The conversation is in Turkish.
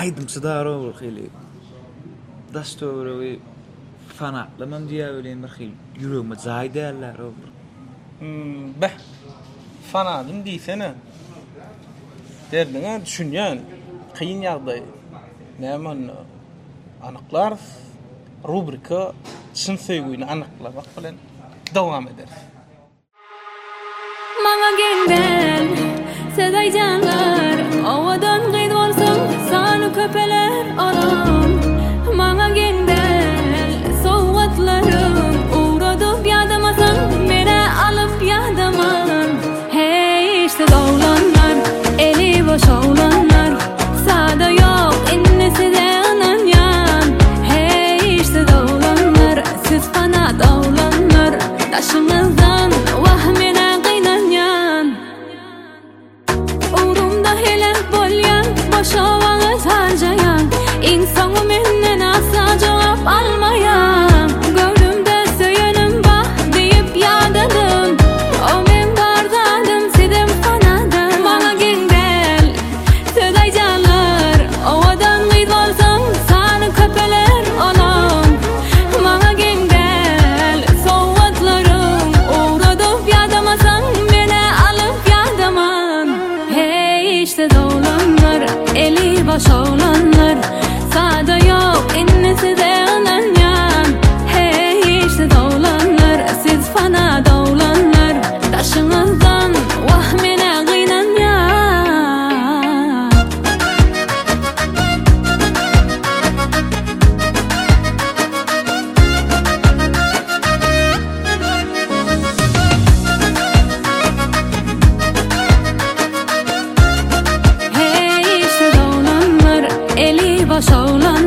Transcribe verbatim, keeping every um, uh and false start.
aydımçıdar olur hili. Dastöwrewi fanatlamam diýe bilen bir hil ýüregime jaý däller olur. Hmm, beh. Fanadım diýsene. Derdiňe düşünýän kıyın ýagdaý. Nämen anyklar rubrika çyn söýgüni anyklamak bilen dowam eder. Maňa gelden sedaýjanlar awadan gyd bolsun sany köpeler alam. Maňa gelden sowgatlarym uğradyp ýadamasan mene alyp ýadaman. Hey işte dowlanlar eli boş oğlanlar sada yok innesi de ananyan. Hey işte dowlanlar siz bana dowlanlar taşınızdan wahmene gynanyan. Urumda helak bolyan boş owaňyz harjayan insany menden asla jogap almayan. Gördümde söýenim bah diýip ýadadım o men bardadım sidim fanadım. Maňa gelgel söýdäýjanlar owadan gyd bolsaň sany köpeler olam. Maňa gelgel sowgatlarym uğradyp ýadamasan mene alyp ýadaman. Hey işte dowlanlar eli boş oğlanlar sada yok innesi de ananyan. Hey işte dowlanlar siz fana dowlanlar taşınızdan wahmene gynanyan. Hey işte dowlanlar eli boş oğlanlar